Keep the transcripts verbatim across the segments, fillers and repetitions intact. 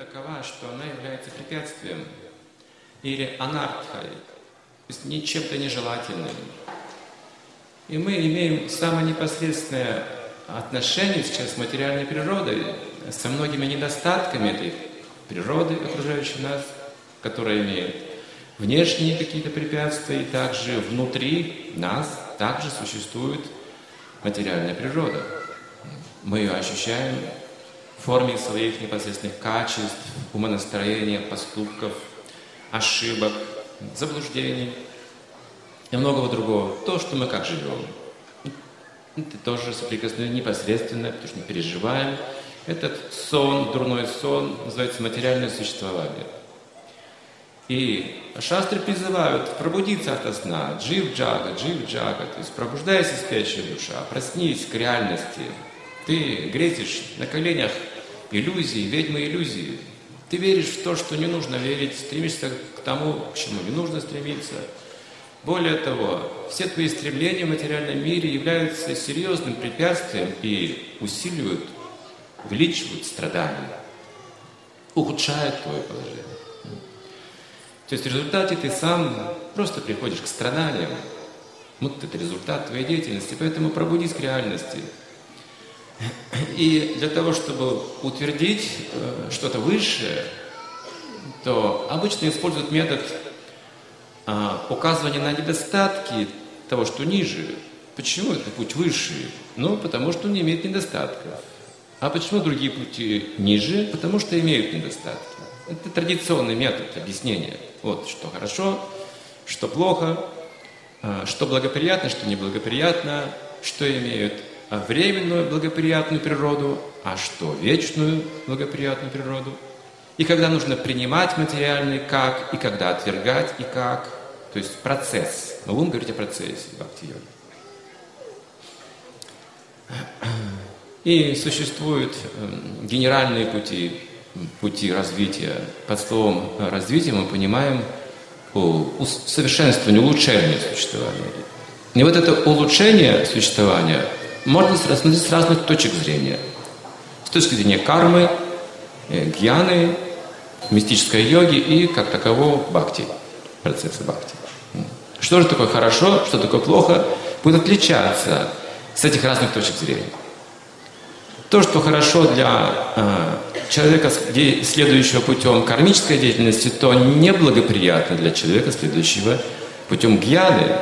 такова, что она является препятствием или анартхой, то есть не чем-то нежелательным. И мы имеем самое непосредственное отношение сейчас с материальной природой, со многими недостатками этой природы, окружающей нас, которая имеет внешние какие-то препятствия, и также внутри нас также существует материальная природа. Мы ее ощущаем в форме своих непосредственных качеств, умонастроения, поступков, ошибок, заблуждений и многого другого. То, что мы как живем. Это тоже соприкосновение непосредственно, потому что мы переживаем. Этот сон, дурной сон, называется материальное существование. И шастры призывают пробудиться ото сна, джив джага, джив джага, то есть пробуждайся, спящая душа, проснись к реальности. Ты грезишь на коленях иллюзии, ведьмы иллюзии. Ты веришь в то, что не нужно верить, стремишься к тому, к чему не нужно стремиться. Более того, все твои стремления в материальном мире являются серьезным препятствием и усиливают, увеличивают страдания, ухудшают твое положение. То есть в результате ты сам просто приходишь к страданиям. Вот это результат твоей деятельности, поэтому пробудись к реальности. И для того, чтобы утвердить э, что-то высшее, то обычно используют метод э, указывания на недостатки того, что ниже. Почему это путь высший? Ну, потому что он не имеет недостатков. А почему другие пути ниже? Потому что имеют недостатки. Это традиционный метод объяснения. Вот что хорошо, что плохо, что благоприятно, что неблагоприятно, что имеют временную благоприятную природу, а что вечную благоприятную природу. И когда нужно принимать материальный как, и когда отвергать и как. То есть процесс. Мы будем говорить о процессе бхакти-йоги. И существуют генеральные пути, пути развития. Под словом развития мы понимаем совершенствование, улучшение существования. И вот это улучшение существования можно рассмотреть с разных точек зрения. С точки зрения кармы, гьяны, мистической йоги и, как такового, бхакти, процесса бхакти. Что же такое хорошо, что такое плохо, будет отличаться с этих разных точек зрения. То, что хорошо для э, человека, следующего путем кармической деятельности, то неблагоприятно для человека, следующего путем гьяны.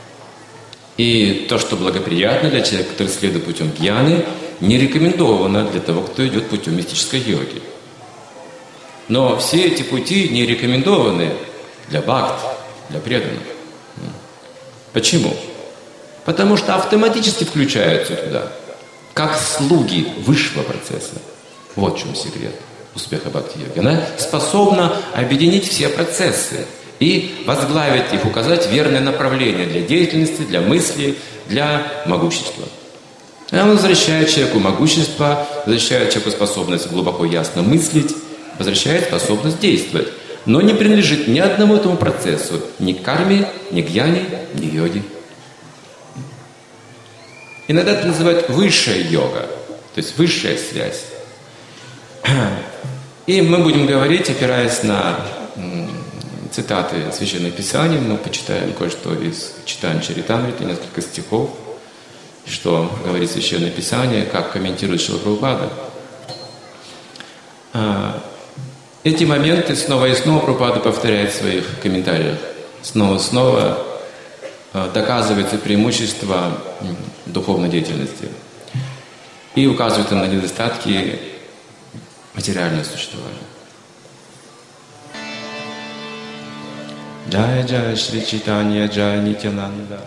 И то, что благоприятно для человека, который следует путем гьяны, не рекомендовано для того, кто идет путем мистической йоги. Но все эти пути не рекомендованы для бхакти, для преданных. Почему? Потому что автоматически включаются туда, как слуги высшего процесса. Вот в чем секрет успеха бхакти-йоги. Она способна объединить все процессы и возглавить их, указать верное направление для деятельности, для мысли, для могущества. Она возвращает человеку могущество, возвращает человеку способность глубоко ясно мыслить, возвращает способность действовать, но не принадлежит ни одному этому процессу, ни к карме, ни к гьяне, ни йоге. Иногда это называют высшая йога, то есть высшая связь. И мы будем говорить, опираясь на цитаты Священных Писаний, мы почитаем кое-что из читания Чаритамриты, несколько стихов, что говорит Священное Писание, как комментирует Шрила Прабхупада. Эти моменты снова и снова Прабхупада повторяет в своих комментариях. Снова и снова доказывается преимущество духовной деятельности и указывает на недостатки материального существования. Джая Джая Шри Чайтанья Джая Нитянанда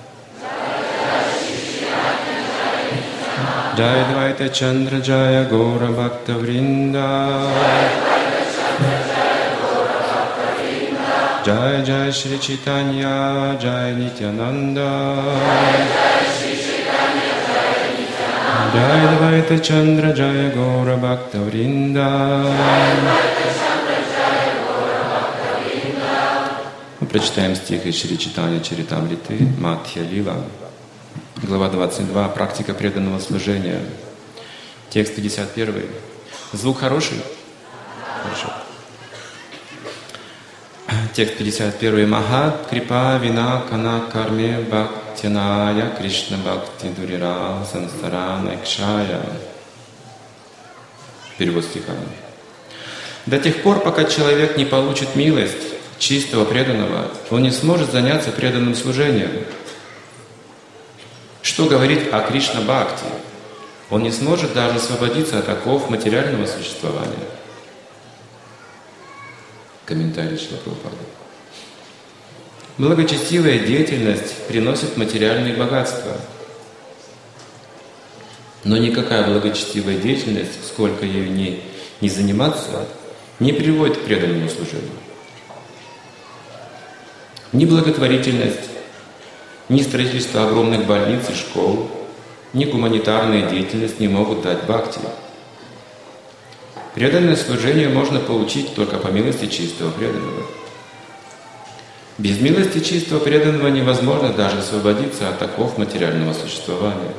Джая Двайта Чандра Джая Гора Бхакта Вринда Джая Джая Шри Чайтанья Джая Нитянанда Джая Двайта Чандра Джая Гора Бхакта Вринда. Мы прочитаем стих из Шри Чайтанья Чаритамриты Мадхья Лила, глава двадцать два, практика преданного служения. Текст пятьдесят один. Звук хороший? Хорошо. Текст пятьдесят один. Маха крипа вина кана карме бхактяная Кришна бхакти дурира сансара найкшая. Перевод стиха. До тех пор, пока человек не получит милость чистого преданного, он не сможет заняться преданным служением. Что говорит о Кришна-бхакти? Он не сможет даже освободиться от оков материального существования. Комментарий Шрила Прабхупады. Благочестивая деятельность приносит материальные богатства. Но никакая благочестивая деятельность, сколько ею не, не заниматься, не приводит к преданному служению. Ни благотворительность, ни строительство огромных больниц и школ, ни гуманитарная деятельность не могут дать бхакти. Преданное служение можно получить только по милости чистого преданного. Без милости чистого преданного невозможно даже освободиться от оков материального существования.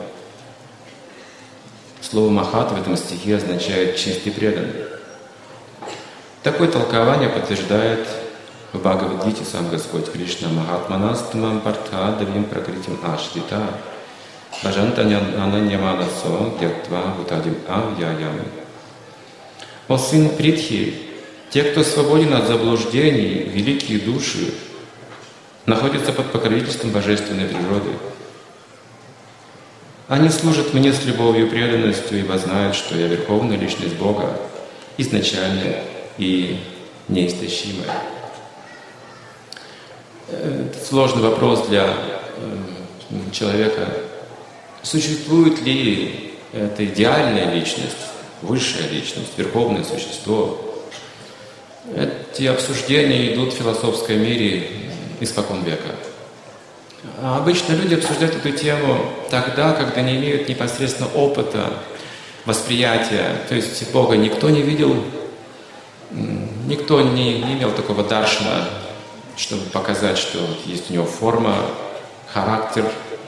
Слово «махат» в этом стихе означает «чистый преданный». Такое толкование подтверждает в Бхагавад-гите сам Господь Кришна: «Махатманастамам партха давим пракритим ашрита бхажантанянананьяманасо дьяктва бутадим авьяям». О сын Притхи, те, кто свободен от заблуждений, великие души, находятся под покровительством божественной природы. Они служат мне с любовью и преданностью, ибо знают, что я Верховная Личность Бога, изначальная и неистощимая. Это сложный вопрос для человека. Существует ли эта идеальная личность, высшая личность, верховное существо? Эти обсуждения идут в философской мире испокон века. А обычно люди обсуждают эту тему тогда, когда не имеют непосредственно опыта, восприятия. То есть Бога никто не видел, никто не, не имел такого даршана, чтобы показать, что есть у него форма, характер,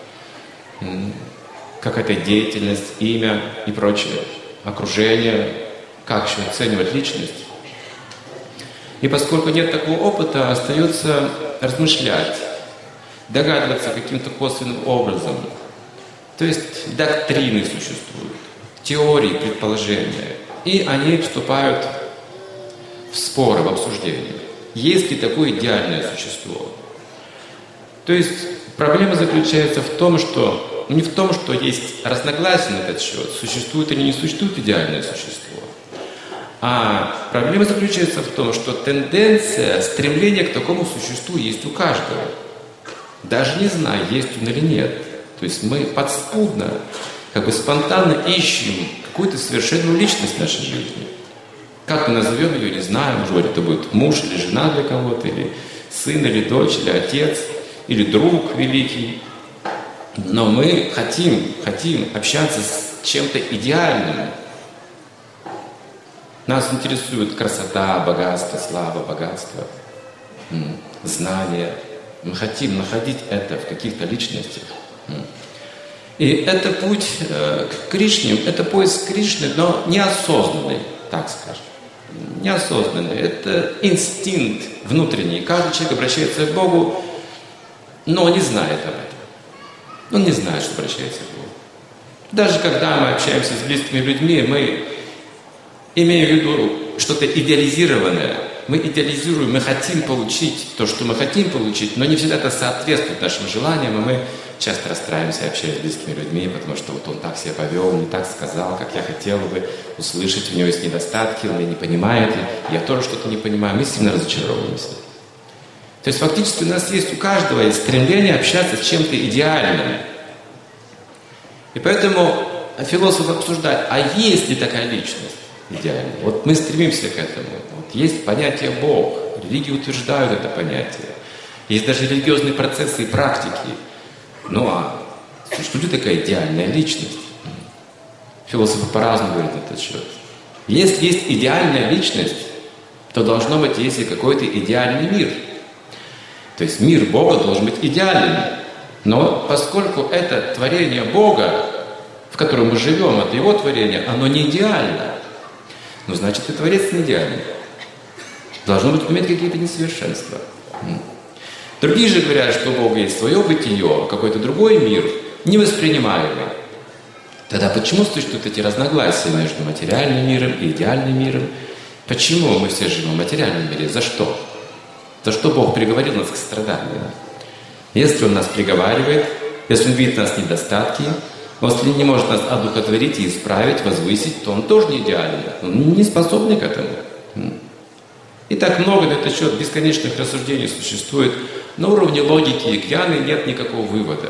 какая-то деятельность, имя и прочее, окружение, как еще оценивать личность. И поскольку нет такого опыта, остается размышлять, догадываться каким-то косвенным образом. То есть доктрины существуют, теории, предположения, и они вступают в споры, в обсуждения. Есть ли такое идеальное существо? То есть проблема заключается в том, что не в том, что есть разногласия на этот счет, существует или не существует идеальное существо. А проблема заключается в том, что тенденция, стремление к такому существу есть у каждого. Даже не зная, есть он или нет. То есть мы подспудно, как бы спонтанно ищем какую-то совершенную личность в нашей жизни. Как мы назовем ее, не знаем. Может быть, это будет муж или жена для кого-то, или сын, или дочь, или отец, или друг великий. Но мы хотим, хотим общаться с чем-то идеальным. Нас интересует красота, богатство, слава, богатство, знания. Мы хотим находить это в каких-то личностях. И это путь к Кришне, это поиск Кришны, но неосознанный, так скажем. Неосознанный. Это инстинкт внутренний. Каждый человек обращается к Богу, но он не знает об этом. Он не знает, что обращается к Богу. Даже когда мы общаемся с близкими людьми, мы имеем в виду что-то идеализированное. Мы идеализируем, мы хотим получить то, что мы хотим получить, но не всегда это соответствует нашим желаниям, и мы часто расстраиваемся, общаясь с близкими людьми, потому что вот он так себя повел, не так сказал, как я хотела бы услышать, у него есть недостатки, он меня не понимает, и я тоже что-то не понимаю, мы сильно разочаровываемся. То есть фактически у нас есть у каждого есть стремление общаться с чем-то идеальным. И поэтому философ обсуждает, а есть ли такая личность идеальная? Вот мы стремимся к этому. Вот есть понятие Бог, религии утверждают это понятие. Есть даже религиозные процессы и практики. Ну а что ли такая идеальная личность? Философы по-разному говорят на этот счет. Если есть идеальная личность, то должно быть, есть и какой-то идеальный мир. То есть мир Бога должен быть идеальным. Но поскольку это творение Бога, в котором мы живем, это Его творение, оно не идеально. Ну, значит, и Творец не идеальный. Должно быть иметь какие-то несовершенства. Другие же говорят, что у Бога есть свое бытие, какой-то другой мир, невоспринимаемый. Тогда почему существуют эти разногласия между материальным миром и идеальным миром? Почему мы все живем в материальном мире? За что? За что Бог приговорил нас к страданию? Если Он нас приговаривает, если Он видит в нас недостатки, если не может нас одухотворить и исправить, возвысить, то Он тоже не идеален. Он не способен к этому. И так много на этот счет бесконечных рассуждений существует. На уровне логики и гьяны нет никакого вывода.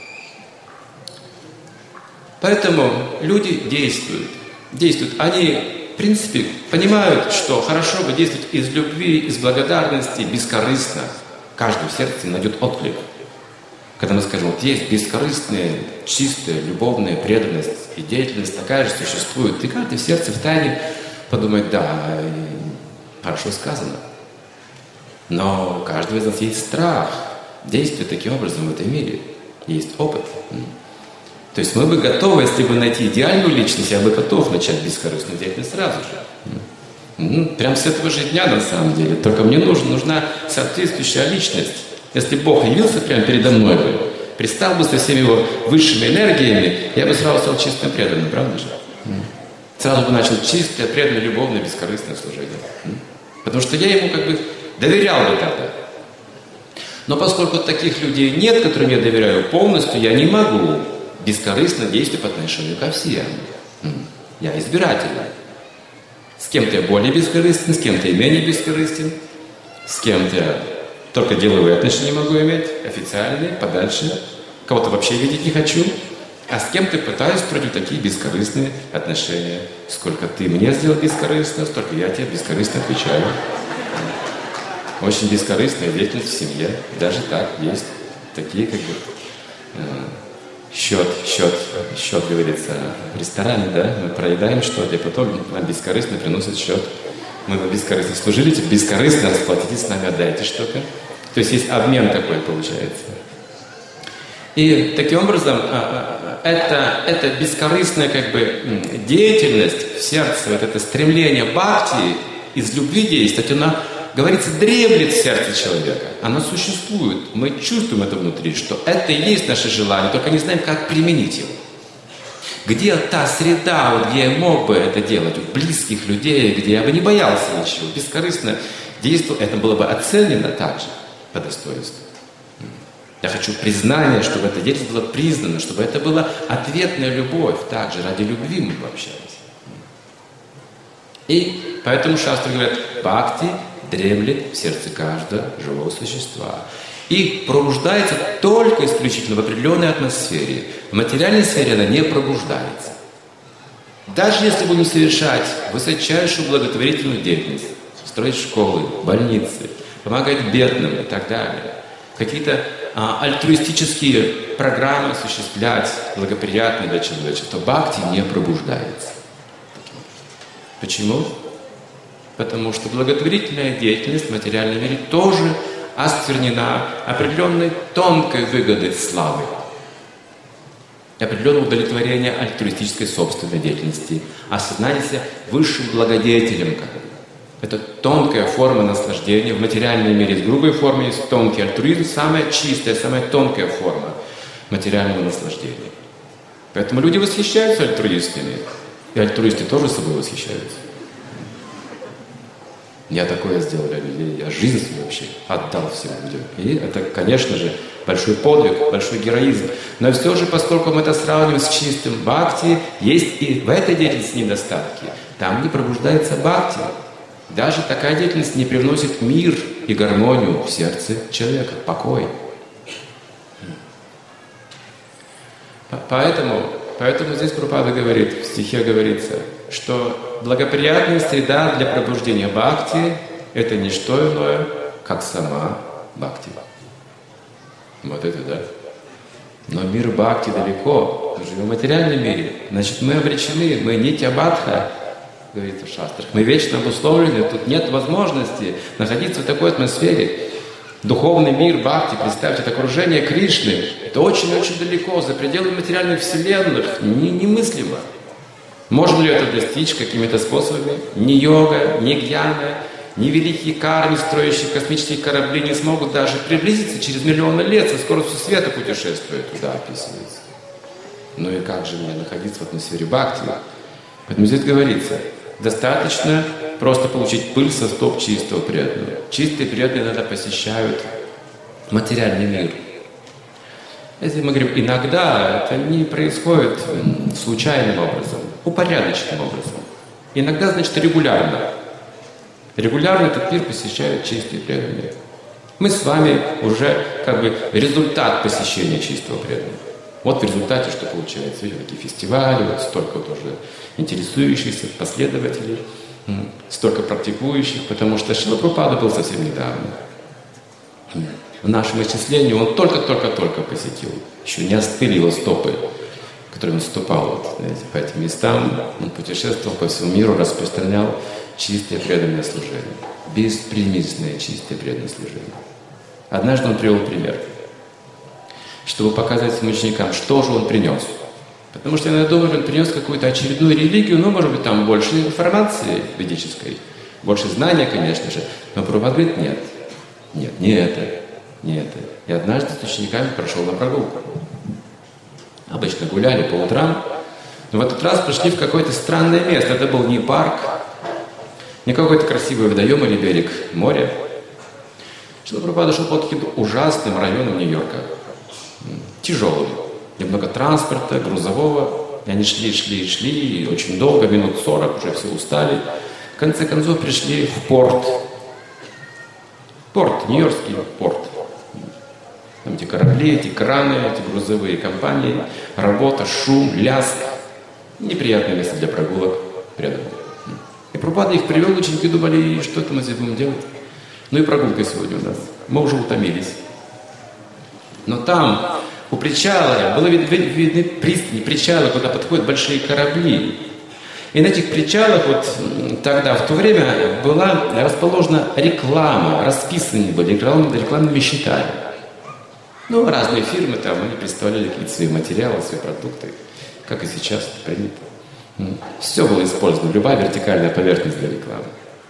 Поэтому люди действуют. Действуют. Они, в принципе, понимают, что хорошо бы действовать из любви, из благодарности, бескорыстно. Каждый в сердце найдет отклик. Когда мы скажем, вот есть бескорыстная, чистая, любовная преданность и деятельность, такая же существует. И каждый в сердце в тайне подумает, да, хорошо сказано. Но у каждого из нас есть страх действовать таким образом в этом мире. Есть опыт. То есть мы бы готовы, если бы найти идеальную личность, я бы готов начать бескорыстную деятельность сразу же. Ну, прям с этого же дня на самом деле. Только мне нужна, нужна соответствующая личность. Если Бог явился прямо передо мной бы, пристал бы со всеми его высшими энергиями, я бы сразу стал чистым преданным, правда же? Сразу бы начал чистое, преданное, любовное, бескорыстное служение. Потому что я ему как бы доверял бы тогда. Но поскольку таких людей нет, которым я доверяю полностью, я не могу бескорыстно действовать по отношению ко всем. Я избирательный. С кем-то я более бескорыстен, с кем-то я менее бескорыстен, с кем-то я только деловые отношения могу иметь, официальные, подальше. Кого-то вообще видеть не хочу. А с кем-то пытаюсь строить такие бескорыстные отношения. Сколько ты мне сделал бескорыстно, столько я тебе бескорыстно отвечаю. Очень бескорыстная деятельность в семье. Даже так есть. Такие как бы э, счет, счет, счет, говорится, в ресторане, да? Мы проедаем что-то, и потом нам бескорыстно приносят счет. Мы вам бескорыстно служили, теперь бескорыстно расплатитесь с нами, отдайте что-то. То есть есть обмен такой получается. И таким образом это, это бескорыстная как бы деятельность в сердце, вот это стремление бхакти из любви действовать, она, говорится, дремлет в сердце человека. Она существует. Мы чувствуем это внутри, что это и есть наше желание, только не знаем, как применить его. Где та среда, вот, где я мог бы это делать, у близких людей, где я бы не боялся ничего, бескорыстно действовал, это было бы оценено также по достоинству. Я хочу признания, чтобы эта деятельность была признана, чтобы это была ответная любовь. Также ради любви мы бы общались. И поэтому шастры говорят, бхакти дремлет в сердце каждого живого существа. И пробуждается только исключительно в определенной атмосфере. В материальной сфере она не пробуждается. Даже если будем совершать высочайшую благотворительную деятельность, строить школы, больницы, помогать бедным и так далее, какие-то а, альтруистические программы осуществлять, благоприятные для человечества, бхакти не пробуждается. Почему? Потому что благотворительная деятельность в материальном мире тоже осквернена определенной тонкой выгодой славы, определенного удовлетворения альтруистической собственной деятельности, осознания себя высшим благодетелем. Это тонкая форма наслаждения. В материальном мире есть грубая форма, есть тонкий альтруизм, самая чистая, самая тонкая форма материального наслаждения. Поэтому люди восхищаются альтруистами, и альтруисты тоже собой восхищаются. Я такое сделал для людей, я жизнь свою вообще отдал всем людям. И это, конечно же, большой подвиг, большой героизм. Но все же, поскольку мы это сравниваем с чистым бхакти, есть и в этой деятельности недостатки. Там не пробуждается бхакти. Даже такая деятельность не привносит мир и гармонию в сердце человека, покой. Поэтому, поэтому здесь Прабхупада говорит, в стихе говорится, что благоприятная среда для пробуждения бхакти – это не что иное, как сама бхакти. Вот это да. Но мир бхакти далеко, мы живем в материальном мире, значит мы обречены, мы нитья-бадха, говорится в шастрах, мы вечно обусловлены, тут нет возможности находиться в такой атмосфере. Духовный мир бхакти, представьте, это окружение Кришны, это очень-очень далеко, за пределами материальных вселенных, не, немыслимо. Можно ли это достичь какими-то способами? Ни йога, ни гьяна, ни великие кармы, строящие космические корабли, не смогут даже приблизиться через миллионы лет, со скоростью света путешествуя туда, описывается. Ну и как же мне находиться в атмосфере бхакти? Поэтому здесь говорится, достаточно просто получить пыль со стоп чистого преданного. Чистые преданные иногда посещают материальный мир. Если мы говорим иногда, это не происходит случайным образом, упорядоченным образом. Иногда, значит, регулярно. Регулярно этот мир посещают чистые преданные. Мы с вами уже как бы результат посещения чистого преданного. Вот в результате что получается. Видите, такие фестивали, вот столько вот уже интересующихся последователей, столько практикующих, потому что Шрила Прабхупада был совсем недавно. В нашем исчислении он только-только-только посетил. Еще не остыли его стопы, которые он ступал вот, знаете, по этим местам. Он путешествовал по всему миру, распространял чистое преданное служение. Беспримесное чистое преданное служение. Однажды он привел пример, чтобы показать своим ученикам, что же он принес. Потому что я думаю, он принес какую-то очередную религию, ну, может быть, там больше информации ведической, больше знания, конечно же. Но Прабхупада говорит, нет, нет, не это. Не это. И однажды с учениками прошел на прогулку. Обычно гуляли по утрам, но в этот раз пришли в какое-то странное место. Это был не парк, не какой-то красивый водоем или берег моря. Шрила Прабхупада шел по каким-то ужасным районам Нью-Йорка. Тяжелым. Немного транспорта, грузового. И они шли, шли, шли, и очень долго, минут сорок, уже все устали. В конце концов пришли в порт. Порт, нью-йоркский порт. Там эти корабли, эти краны, эти грузовые компании, работа, шум, лязг. Неприятное место для прогулок преданных. И Прабхупада их привел, ученики думали, что это мы здесь будем делать. Ну и прогулка сегодня у нас. Мы уже утомились. Но там, у причала, было видны, видны пристани, причалы, куда подходят большие корабли. И на этих причалах вот тогда, в то время, была расположена реклама, расписаны были рекламными, рекламными щитами. Ну, разные фирмы там, они представляли какие-то свои материалы, свои продукты, как и сейчас это принято. Все было использовано, любая вертикальная поверхность для рекламы.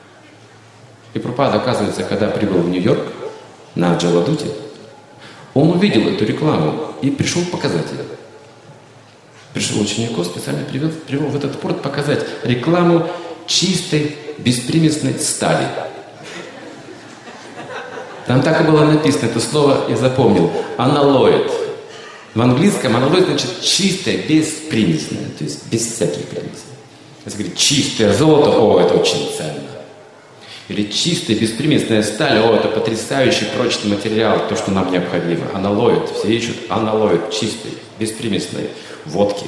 И Прабхупада, оказывается, когда прибыл в Нью-Йорк, на Джаладуте, он увидел эту рекламу и пришел показать ее. Пришел учеников, специально привел, привел в этот порт показать рекламу чистой, беспримесной стали. Там так и было написано, это слово я запомнил. Аналоид. В английском аналоид значит чистое, беспримесное, то есть без всяких примесей. Если говорить чистое золото, о, это очень ценно. Или чистая, беспримесная сталь, о, это потрясающий прочный материал, то, что нам необходимо. Аналоид, все ищут аналоид, чистый, беспримесной водки.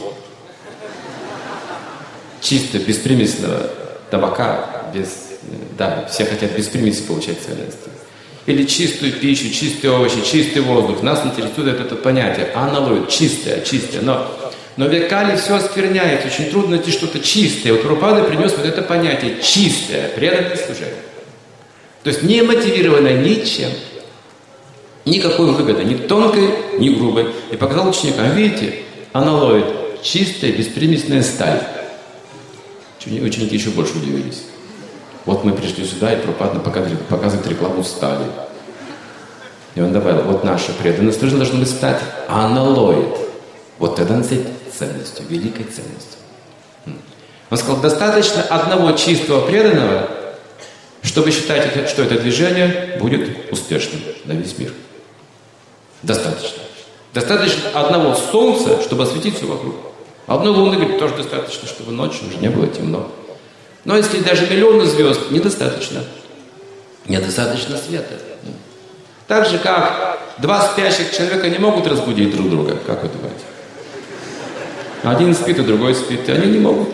Чисто, беспримесного табака, без, да, все хотят без примеси получать ценности. Или чистую пищу, чистые овощи, чистый воздух. Нас интересует это понятие. Аналоид, чистое, чистое. Но, но веками все оскверняется. Очень трудно найти что-то чистое. Вот Прабхупада принес вот это понятие чистое, преданное служение. То есть не мотивированное ничем. Никакой выгоды, ни тонкой, ни грубой. И показал ученикам, видите, аналоид, чистая, беспримесная сталь. Ученики еще больше удивились. Вот мы пришли сюда, и Прабхупада показывает рекламу стали. И он добавил, вот наша преданность тоже должна быть стать аналоид. Вот это ценностью, великой ценностью. Он сказал, достаточно одного чистого преданного, чтобы считать, что это движение будет успешным на весь мир. Достаточно. Достаточно одного солнца, чтобы осветить все вокруг. Одной луны, говорит, тоже достаточно, чтобы ночью уже не было темно. Но если даже миллионы звезд, недостаточно. Недостаточно света. Так же, как два спящих человека не могут разбудить друг друга. Как вы думаете? Один спит, и другой спит, и они не могут.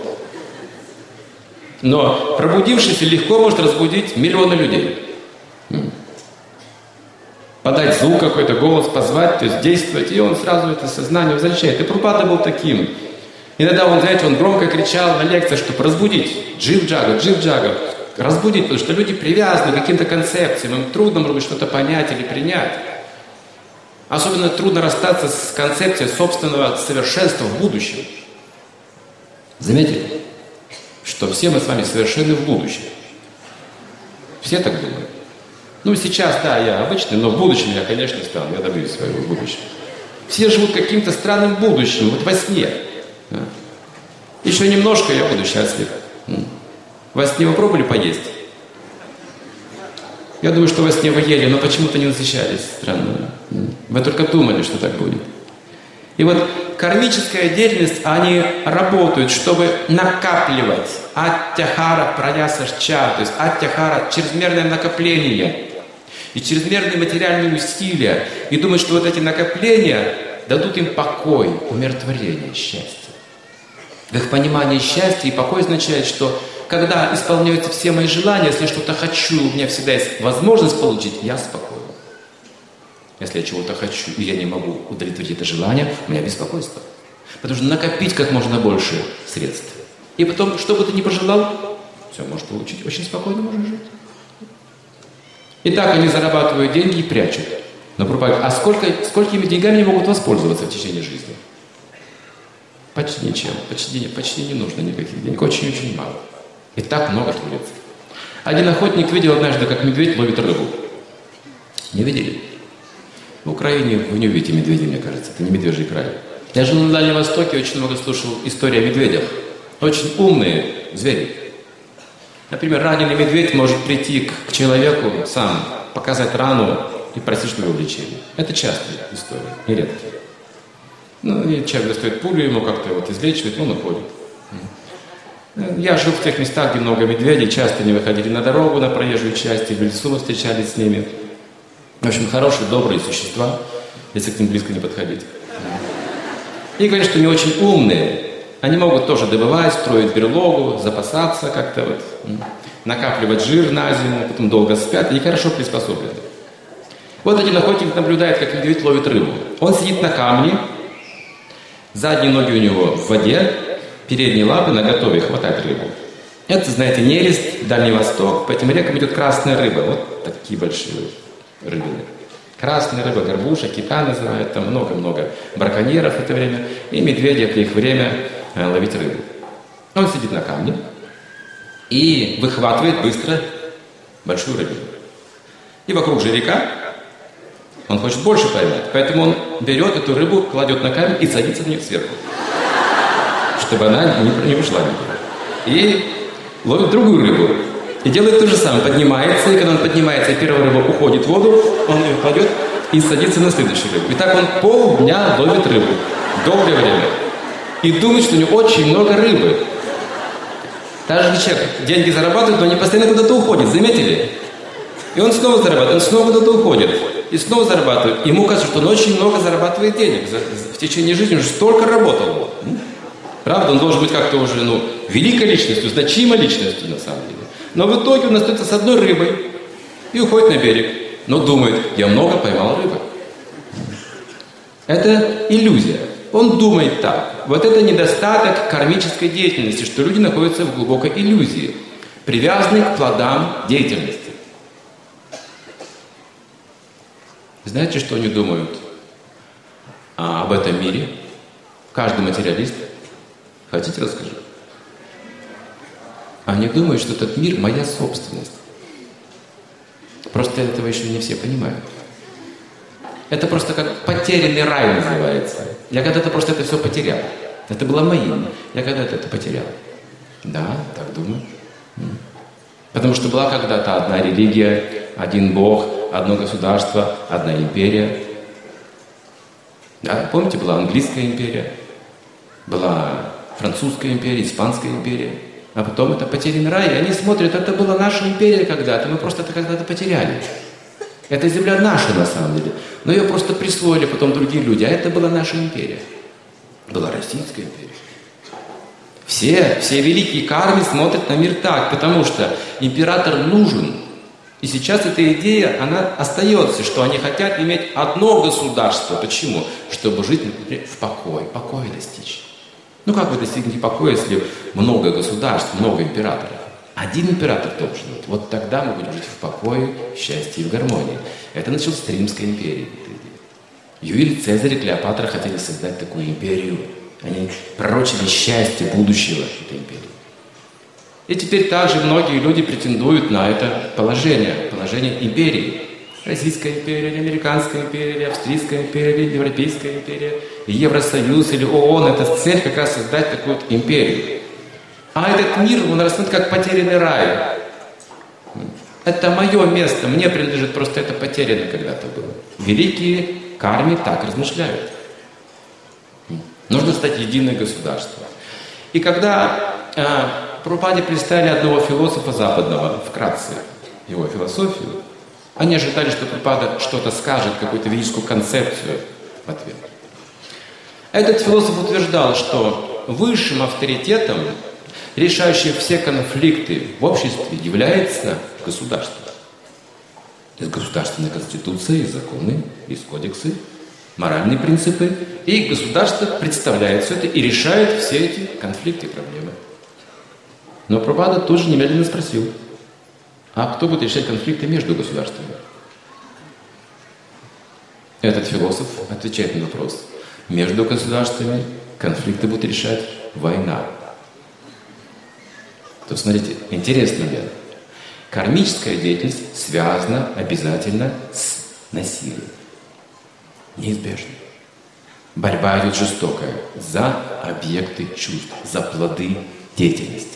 Но пробудившийся легко может разбудить миллионы людей. Подать звук какой-то, голос, позвать, то есть действовать, и он сразу это сознание возвращает. И Прабхупада был таким. Иногда он, знаете, он громко кричал на лекциях, чтобы разбудить джив-джага, джив-джага, разбудить, потому что люди привязаны к каким-то концепциям, им трудно, может быть, что-то понять или принять. Особенно трудно расстаться с концепцией собственного совершенства в будущем. Заметили, что все мы с вами совершенны в будущем. Все так думают. Ну, сейчас, да, я обычный, но в будущем я, конечно, стану, я добьюсь своего будущего. Все живут каким-то странным будущим, вот во сне. Еще немножко, я буду счастлив. Во сне вы пробовали поесть? Я думаю, что во сне вы ели, но почему-то не насыщались. Странно. Вы только думали, что так будет. И вот кармическая деятельность, они работают, чтобы накапливать аттяхара праясашча, то есть аттяхара, чрезмерное накопление и чрезмерные материальные усилия. И думают, что вот эти накопления дадут им покой, умиротворение, счастье. В их понимании счастья и покой означает, что когда исполняются все мои желания, если что-то хочу, у меня всегда есть возможность получить, я спокоен. Если я чего-то хочу, и я не могу удовлетворить это желание, у меня беспокойство. Потому что накопить как можно больше средств. И потом, что бы ты ни пожелал, все можешь получить, очень спокойно можешь жить. И так они зарабатывают деньги и прячут. Но Прабхупада, а сколько, сколькими деньгами они могут воспользоваться в течение жизни? Почти ничем. Почти, почти не нужно никаких денег. Очень-очень мало. И так много творится. Один охотник видел однажды, как медведь ловит рыбу. Не видели? В Украине вы не увидите медведей, мне кажется. Это не медвежий край. Я жил на Дальнем Востоке, очень много слушал истории о медведях. Очень умные звери. Например, раненый медведь может прийти к человеку, сам показать рану и просить, чтобы его лечили. Это частая история, нередкая. Ну, и человек достает пулю, ему как-то вот излечивает, он уходит. Я жил в тех местах, где много медведей, часто не выходили на дорогу, на проезжую часть, и в лесу мы встречались с ними. В общем, хорошие, добрые существа, если к ним близко не подходить. И говорят, что они очень умные. Они могут тоже добывать, строить берлогу, запасаться как-то вот, накапливать жир на зиму, потом долго спят, и хорошо приспособлены. Вот один охотник наблюдает, как медведь ловит рыбу. Он сидит на камне, задние ноги у него в воде, передние лапы наготове, хватает рыбу. Это, знаете, нерест, Дальний Восток, по этим рекам идет красная рыба, вот такие большие рыбины. Красная рыба, горбуша, кита называют, там много-много браконьеров в это время, и медведи, это их время э, ловить рыбу. Он сидит на камне и выхватывает быстро большую рыбину. И вокруг же река, он хочет больше поймать, поэтому он берет эту рыбу, кладет на камень и садится на нее сверху, чтобы она не, не ушла никуда. И ловит другую рыбу. И делает то же самое, поднимается, и когда он поднимается, и первая рыба уходит в воду, он ее кладет и садится на следующую рыбу. И так он полдня ловит рыбу, долгое время. И думает, что у него очень много рыбы. Даже человек деньги зарабатывает, но они постоянно куда-то уходят, заметили? И он снова зарабатывает, он снова куда-то уходит, и снова зарабатывает. Ему кажется, что он очень много зарабатывает денег. В течение жизни он же столько работал. Правда, он должен быть как-то уже, ну, великой личностью, значимой личностью на самом деле. Но в итоге он остается с одной рыбой и уходит на берег. Но думает, я много поймал рыбы. Это иллюзия. Он думает так. Вот это недостаток кармической деятельности, что люди находятся в глубокой иллюзии, привязаны к плодам деятельности. Знаете, что они думают а, об этом мире? Каждый материалист. Хотите, расскажу? Они думают, что этот мир – моя собственность. Просто этого еще не все понимают. Это просто как потерянный рай называется. Я когда-то просто это все потерял. Это было моим. Я когда-то это потерял. Да, так думаю. Потому что была когда-то одна религия, один Бог, одно государство, одна империя. Да, помните, была английская империя, была французская империя, испанская империя. А потом это потерянный рай, и они смотрят, это была наша империя когда-то, мы просто это когда-то потеряли. Эта земля наша на самом деле, но ее просто присвоили потом другие люди, а это была наша империя. Была Российская империя. Все, все великие кармы смотрят на мир так, потому что император нужен. И сейчас эта идея, она остается, что они хотят иметь одно государство. Почему? Чтобы жить, например, в покое, покоя достичь. Ну как вы достигнете покоя, если много государств, много императоров? Один император должен быть. Вот тогда мы будем жить в покое, в счастье и в гармонии. Это началось с Римской империи. Юлий Цезарь и Клеопатра хотели создать такую империю. Они пророчили счастье будущего этой империи. И теперь также многие люди претендуют на это положение, положение империи. Российская империя, или Американская империя, или Австрийская империя, или Европейская империя, Евросоюз или ООН. Это цель как раз создать такую вот империю. А этот мир, он растет как потерянный рай. Это мое место, мне принадлежит, просто это потеряно когда-то было. Великие карми так размышляют. Нужно стать единое государство. И когда э, Прабхупаде представили одного философа западного, вкратце его философию, они ожидали, что Прабхупада что-то скажет, какую-то ведическую концепцию в ответ. Этот философ утверждал, что высшим авторитетом, решающим все конфликты в обществе, является государство. Есть государственная конституция, есть законы, есть кодексы, моральные принципы. И государство представляет все это и решает все эти конфликты и проблемы. Но Прабхупада тут же немедленно спросил, а кто будет решать конфликты между государствами? Этот философ отвечает на вопрос. Между государствами конфликты будет решать война. То есть, смотрите, интересный момент. Кармическая деятельность связана обязательно с насилием. Неизбежно. Борьба идет жестокая за объекты чувств, за плоды деятельности.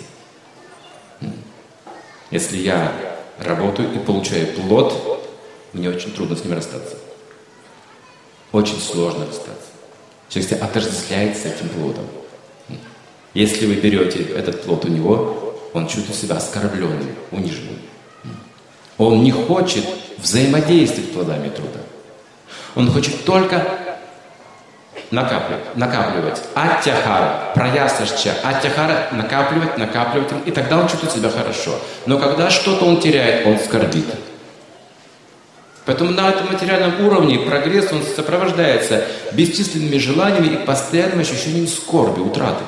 Если я работаю и получаю плод, мне очень трудно с ним расстаться. Очень сложно расстаться. Человек себя отождествляет с этим плодом. Если вы берете этот плод у него, он чувствует себя оскорбленным, униженным. Он не хочет взаимодействовать с плодами труда. Он хочет только накапливать, накапливать. Аттяхара, праясашча, аттяхара, накапливать, накапливать, и тогда он чувствует себя хорошо. Но когда что-то он теряет, он скорбит. Поэтому на этом материальном уровне прогресс, он сопровождается бесчисленными желаниями и постоянным ощущением скорби, утраты.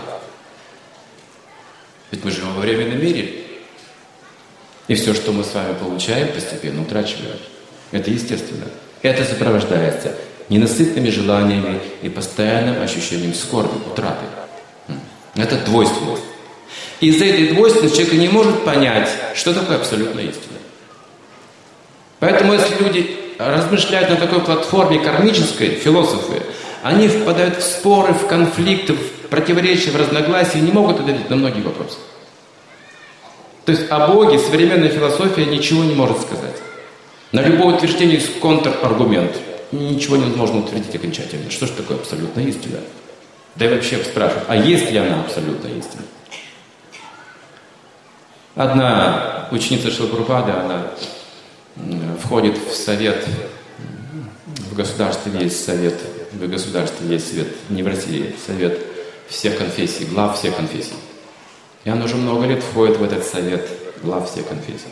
Ведь мы живем во временном мире. И все, что мы с вами получаем, постепенно утрачиваем. Это естественно. Это сопровождается ненасытными желаниями и постоянным ощущением скорби, утраты. Это двойственность. Из-за этой двойственности человек не может понять, что такое абсолютная истина. Поэтому, если люди размышляют на такой платформе кармической, философы, они впадают в споры, в конфликты, в противоречия, в разногласия и не могут ответить на многие вопросы. То есть о Боге современная философия ничего не может сказать. На любое утверждение есть контраргумент. Ничего невозможно утвердить окончательно. Что же такое абсолютная истина? Да и вообще спрашивают, а есть ли она абсолютная истина? Одна ученица Шрилы Прабхупады, она входит в совет, в государстве есть совет, в государстве есть совет, не в России, совет всех конфессий, глав всех конфессий. И она уже много лет входит в этот совет глав всех конфессий.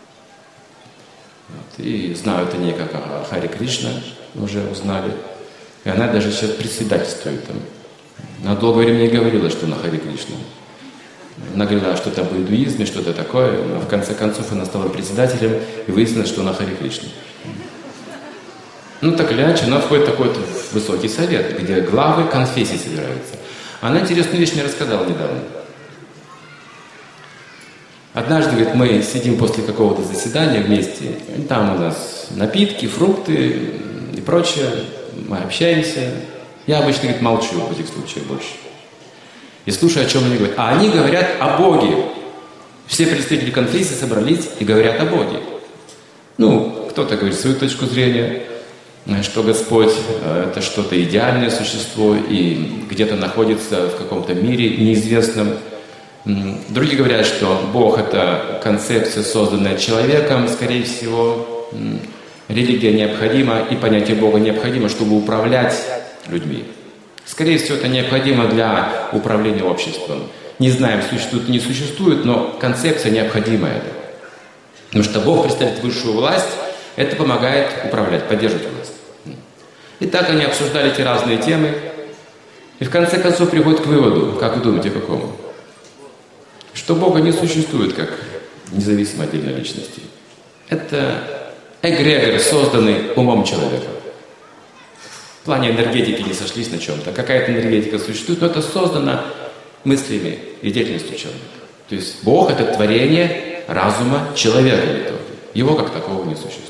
Вот. И знают они, как Харе Кришна, уже узнали. И она даже сейчас председательствует там. Она долгое время не говорила, что она Харе Кришна. Она говорила что-то об индуизме, что-то такое. Но в конце концов она стала председателем, и выяснилось, что она Харе Кришна. Ну так или иначе, она входит в такой вот высокий совет, где главы конфессий собираются. Она интересную вещь мне рассказала недавно. Однажды, говорит, мы сидим после какого-то заседания вместе, там у нас напитки, фрукты и прочее, мы общаемся. Я обычно, говорит, молчу в этих случаях больше. И слушаю, о чем они говорят. А они говорят о Боге. Все представители конфессии собрались и говорят о Боге. Ну, кто-то говорит свою точку зрения, что Господь – это что-то идеальное существо и где-то находится в каком-то мире неизвестном. Другие говорят, что Бог – это концепция, созданная человеком, скорее всего. Религия необходима, и понятие Бога необходимо, чтобы управлять людьми. Скорее всего, это необходимо для управления обществом. Не знаем, существует или не существует, но концепция необходимая. Потому что Бог представляет высшую власть, это помогает управлять, поддерживать власть. И так они обсуждали эти разные темы, и в конце концов приходят к выводу, как вы думаете, какому? Что Бога не существует как независимой отдельной личности. Это эгрегор, созданный умом человека. В плане энергетики не сошлись на чем-то. Какая-то энергетика существует, но это создано мыслями и деятельностью человека. То есть Бог — это творение разума человека. Его как такового не существует.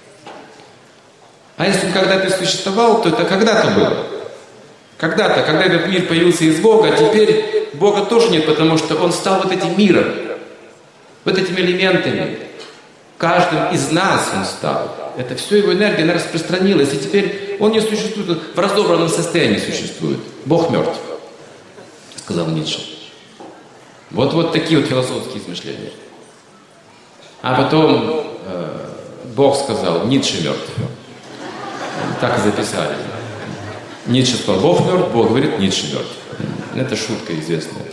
А если когда-то существовал, то это когда-то было. Когда-то, когда этот мир появился из Бога, а теперь Бога тоже нет, потому что Он стал вот этим миром, вот этими элементами. Каждым из нас Он стал. Это все Его энергия, она распространилась, и теперь Он не существует, в разобранном состоянии существует. Бог мертв, сказал Ницше. Вот, вот такие вот философские измышления. А потом э, Бог сказал, Ницше мертв. Так и записали. Ницше сказал, Бог мертв, Бог говорит, Ницше мертв. Это шутка известная.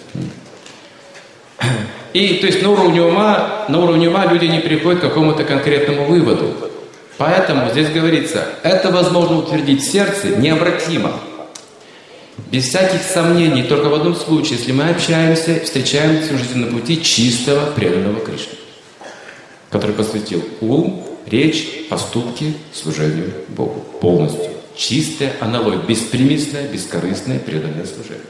И, то есть, на уровне ума, на уровне ума люди не приходят к какому-то конкретному выводу. Поэтому здесь говорится, это возможно утвердить в сердце необратимо. Без всяких сомнений, только в одном случае, если мы общаемся, встречаем всю жизнь на пути чистого, преданного Кришне, который посвятил ум, речь, поступки служению Богу. Полностью. Чистое аналой, беспримесное, бескорыстное, преданное служение.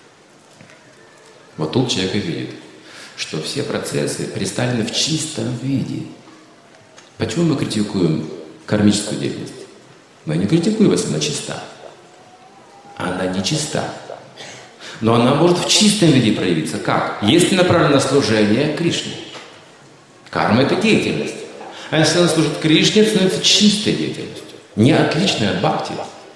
Вот тут человек и видит, что все процессы представлены в чистом виде. Почему мы критикуем кармическую деятельность? Мы не критикуем, если она чиста. Она не чиста. Но она может в чистом виде проявиться. Как? Если направлена на служение Кришне. Карма — это деятельность. А если она служит Кришне, это становится чистой деятельностью. Не отличной от бхакти.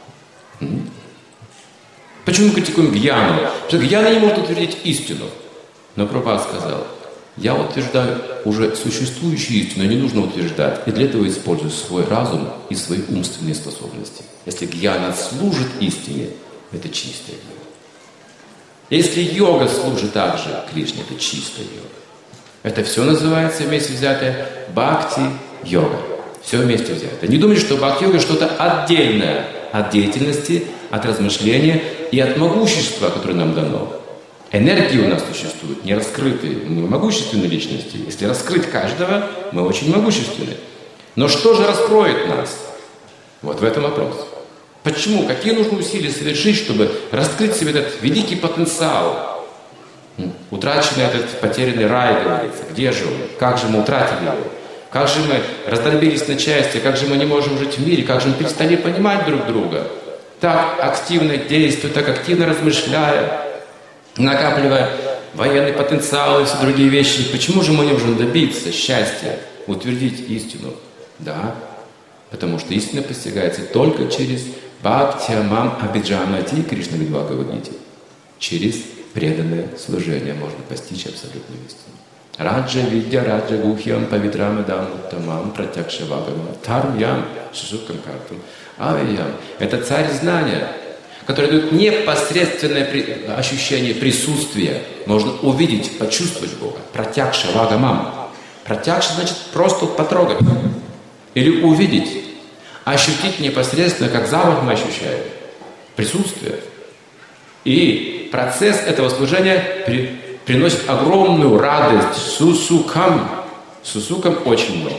Почему мы критикуем гьяну? Потому что гьяна не может утвердить истину. Но Прабхупада сказал, я утверждаю уже существующую истину, не нужно утверждать. И для этого использую свой разум и свои умственные способности. Если гьяна служит истине, это чистая йога. Если йога служит также Кришне, это чистая йога. Это все называется вместе взятое бхакти-йога. Все вместе взято. Не думайте, что бхакти-йога что-то отдельное от деятельности, от размышления и от могущества, которое нам дано. Энергии у нас существуют, не раскрытые. Мы могущественные личности. Если раскрыть каждого, мы очень могущественны. Но что же раскроет нас? Вот в этом вопрос. Почему? Какие нужны усилия совершить, чтобы раскрыть себе этот великий потенциал? Утраченный этот потерянный рай, говорится. Где же он? Как же мы утратили его? Как же мы раздробились на части? Как же мы не можем жить в мире? Как же мы перестали понимать друг друга? Так активно действуя, так активно размышляя, накапливая военный потенциал и все другие вещи. Почему же мы не можем добиться счастья, утвердить истину? Да, потому что истина постигается только через бхактиамам абиджанати, Кришна говорит в Бхагавад-гите. Через преданное служение можно постичь абсолютную истину. Раджа видья раджа гухьям павитрамадам уттамам пратякшавагам тармьям шишукам картам авиям. Это царь знания, который дает непосредственное ощущение присутствия. Можно увидеть, почувствовать Бога. Пратякшавагамам. Пратякша значит просто потрогать. Или увидеть. Ощутить непосредственно, как запах мы ощущаем. Присутствие. И процесс этого служения при, приносит огромную радость. Сусукам. Сусукам очень много.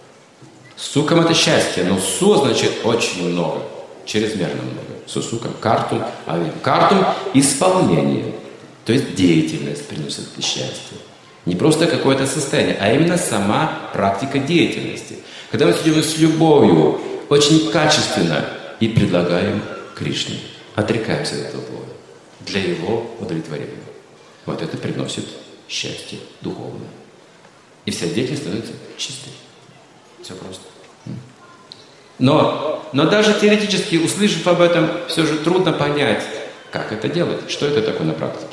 Сукам это счастье, но су значит очень много. Чрезмерно много. Сусукам, картум, авим. Картум – исполнение. То есть деятельность приносит счастье. Не просто какое-то состояние, а именно сама практика деятельности. Когда мы сидим с любовью, очень качественно и предлагаем Кришне. Отрекаемся от этого Бога. Для Его удовлетворения. Вот это приносит счастье духовное. И вся деятельность становится чистой. Все просто. Но, но даже теоретически, услышав об этом, все же трудно понять, как это делать, что это такое на практике.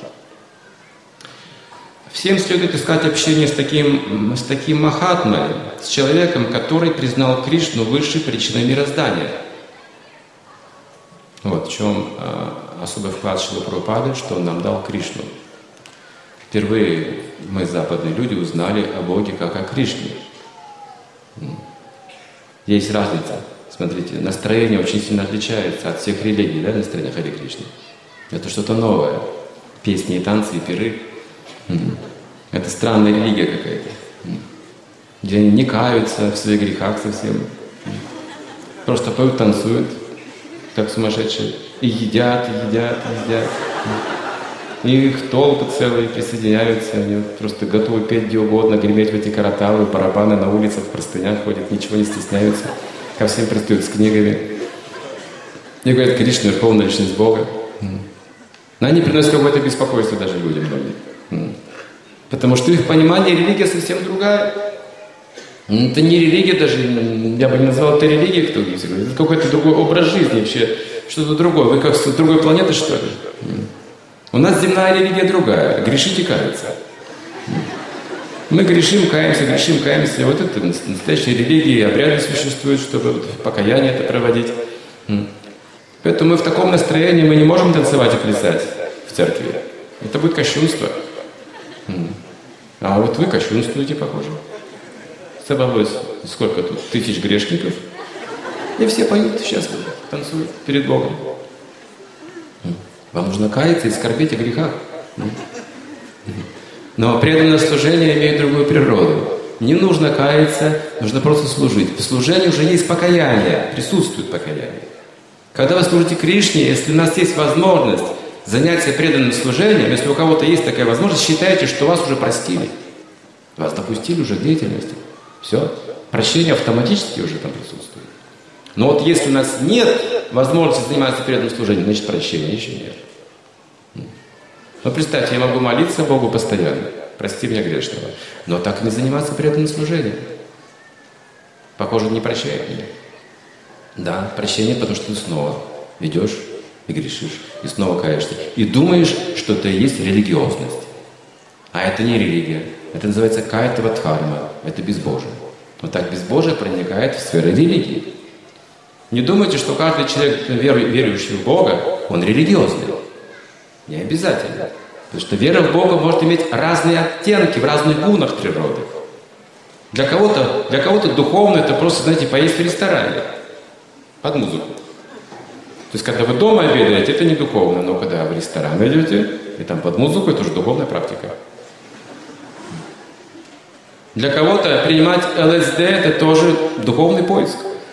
Всем следует искать общение с таким, с таким махатмой, с человеком, который признал Кришну высшей причиной мироздания. Вот в чем э, особый вклад Шрилы Прабхупады, что он нам дал Кришну. Впервые мы, западные люди, узнали о Боге как о Кришне. Есть разница. Смотрите, настроение очень сильно отличается от всех религий, да, настроение Харе Кришны. Это что-то новое. Песни и танцы, и пиры. Это странная религия какая-то. Где они не каются в своих грехах совсем. Просто поют, танцуют, как сумасшедшие. И едят, и едят, и едят. И их толпы целые присоединяются, они просто готовы петь где угодно, греметь в эти караталы, барабаны, на улицах в простынях ходят, ничего не стесняются, ко всем пристают с книгами. И говорят, Кришна, верховная личность Бога. Но они приносят какое-то беспокойство даже людям многим. Потому что их понимание, религия совсем другая. Это не религия даже, я бы не назвал это религией, кто говорит. Это какой-то другой образ жизни вообще, что-то другое. Вы как с другой планеты, что ли? У нас земная религия другая. Грешить и каяться. Мы грешим, каемся, грешим, каемся. Вот это настоящая религия, обряды существуют, чтобы покаяние это проводить. Поэтому мы в таком настроении мы не можем танцевать и плясать в церкви. Это будет кощунство. А вот вы кощунствуете, похоже. Собралось сколько тут? Тысяч грешников. И все поют счастливо, танцуют перед Богом. Вам нужно каяться и скорбеть о грехах. Но преданное служение имеет другую природу. Не нужно каяться, нужно просто служить. В служении уже есть покаяние, присутствует покаяние. Когда вы служите Кришне, если у нас есть возможность заняться преданным служением, если у кого-то есть такая возможность, считайте, что вас уже простили. Вас допустили уже к деятельности. Все. Прощение автоматически уже там присутствует. Но вот если у нас нет возможности заниматься преданным служением, значит прощения еще нет. Ну представьте, я могу молиться Богу постоянно. Прости меня грешного. Но так не заниматься преданным служением. Похоже, не прощает меня. Да, прощение, потому что ты снова идешь и грешишь, и снова каешься. И думаешь, что это и есть религиозность. А это не религия. Это называется кайтава дхарма. Это безбожие. Вот так безбожие проникает в сферу религии. Не думайте, что каждый человек, верующий в Бога, он религиозный. Не обязательно. Потому что вера в Бога может иметь разные оттенки в разных гунах природы. Для кого-то, для кого-то духовно это просто, знаете, поесть в ресторане. Под музыку. То есть, когда вы дома обедаете, это не духовно. Но когда в ресторан идете, и там под музыку, это уже духовная практика. Для кого-то принимать эл эс дэ это тоже духовный поиск.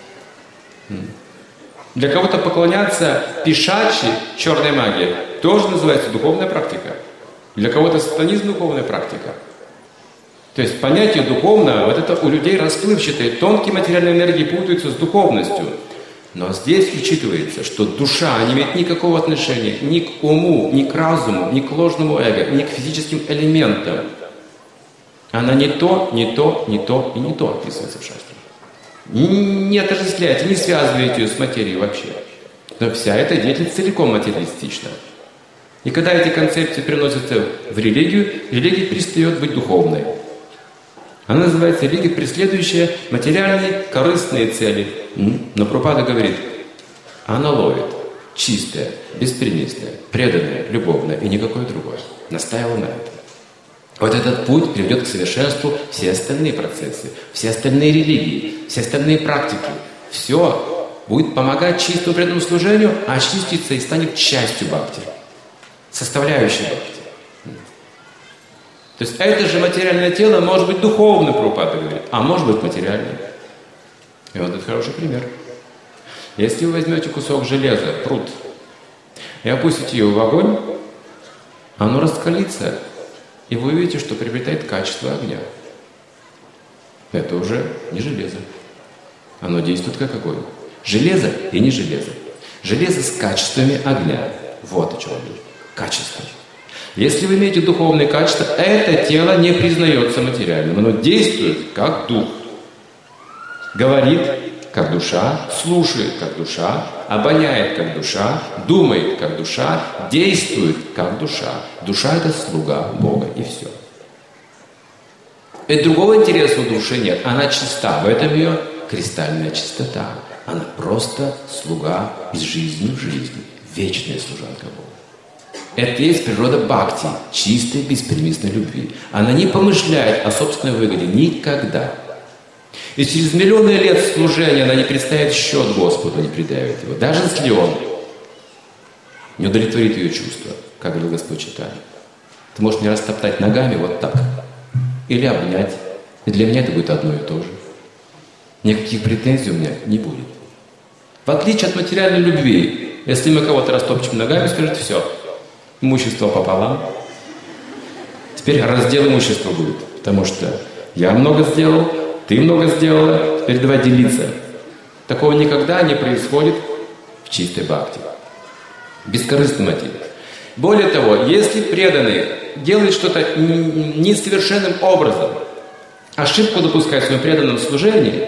Для кого-то поклоняться пишачи, черной магии, тоже называется духовная практика. Для кого-то сатанизм духовная практика. То есть понятие духовного, вот это у людей расплывчатые, тонкие материальные энергии путаются с духовностью. Но здесь учитывается, что душа не имеет никакого отношения ни к уму, ни к разуму, ни к ложному эго, ни к физическим элементам. Она не то, не то, не то и не то, описывается в шастре. Не отождествляйте, не связывайте ее с материей вообще. Но вся эта деятельность целиком материалистична. И когда эти концепции приносятся в религию, религия перестает быть духовной. Она называется религия, преследующая материальные, корыстные цели. Но Прабхупада говорит, она ловит чистое, беспримесное, преданное, любовное и никакое другое. Настаивала на этом. Вот этот путь приведет к совершенству все остальные процессы, все остальные религии, все остальные практики. Все будет помогать чистому преданному служению, а очистится и станет частью бхакти, составляющей бхакти. То есть это же материальное тело может быть духовным, Прабхупада говорит, а может быть материальным. И вот это хороший пример. Если вы возьмете кусок железа, пруд, и опустите его в огонь, оно раскалится, и вы увидите, что приобретает качество огня. Это уже не железо. Оно действует как огонь. Железо и не железо. Железо с качествами огня. Вот о чем речь. Качество. Если вы имеете духовные качества, это тело не признается материальным. Оно действует как дух. Говорит как душа, слушает как душа, обоняет как душа, думает как душа, действует как душа. Душа – это слуга Бога, и все. И другого интереса у души нет. Она чиста, в этом ее кристальная чистота. Она просто слуга из жизни в жизнь, вечная служанка Бога. Это и есть природа бхакти, чистой, беспримесной любви. Она не помышляет о собственной выгоде никогда. И через миллионы лет служения она не представит счет Господу, не предавит его. Даже если он не удовлетворит ее чувства, как говорил Господь Чайтанья. Ты можешь меня растоптать ногами вот так. Или обнять. И для меня это будет одно и то же. Никаких претензий у меня не будет. В отличие от материальной любви, если мы кого-то растопчем ногами, скажет, все, имущество пополам. Теперь раздел имущества будет, потому что я много сделал, ты много сделала, теперь давай делиться. Такого никогда не происходит в чистой бхакти. Бескорыстный мотив. Более того, если преданный делает что-то несовершенным образом, ошибку допускает в своем преданном служении,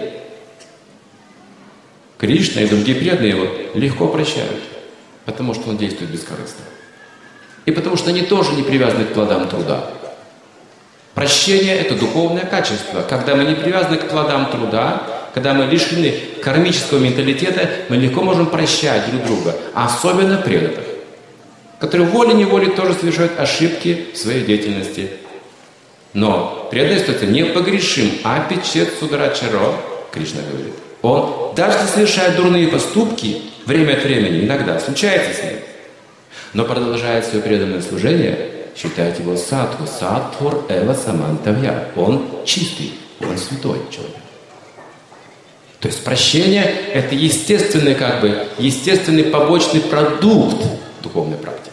Кришна и другие преданные его легко прощают, потому что он действует бескорыстно. И потому что они тоже не привязаны к плодам труда. Прощение – это духовное качество. Когда мы не привязаны к плодам труда, когда мы лишены кармического менталитета, мы легко можем прощать друг друга, особенно преданных, которые волей-неволей тоже совершают ошибки в своей деятельности. Но преданный остается непогрешим. Апичет сударачаро, Кришна говорит. Он, даже если совершает дурные поступки, время от времени, иногда, случается с ним, но продолжает свое преданное служение, считает его садху, садхур эва самантавья. Он чистый, он святой человек. То есть прощение – это естественный, как бы, естественный побочный продукт духовной практики.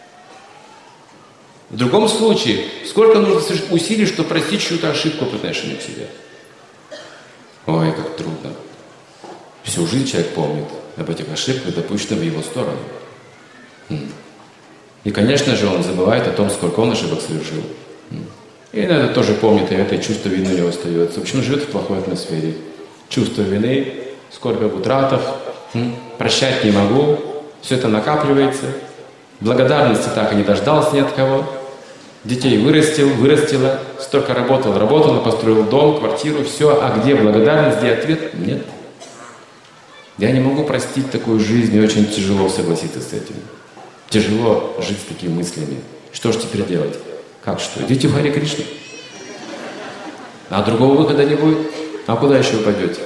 В другом случае, сколько нужно совершить усилий, чтобы простить чью-то ошибку по отношению к себе? Ой, как трудно. Всю жизнь человек помнит об этих ошибках, допущенных в его сторону. И, конечно же, он забывает о том, сколько он ошибок совершил. И иногда тоже помнит, и это чувство вины у него остается. В общем, живет в плохой атмосфере. Чувство вины, скорбь об утратах, прощать не могу, все это накапливается. Благодарности так и не дождался ни от кого. Детей вырастил, вырастила, столько работал, работала, построил дом, квартиру, все. А где благодарность, где ответ? Нет. Я не могу простить такую жизнь, и очень тяжело согласиться с этим. Тяжело жить с такими мыслями. Что же теперь делать? Как что? Идите в Харе Кришна. А другого выхода не будет. А куда еще вы пойдете?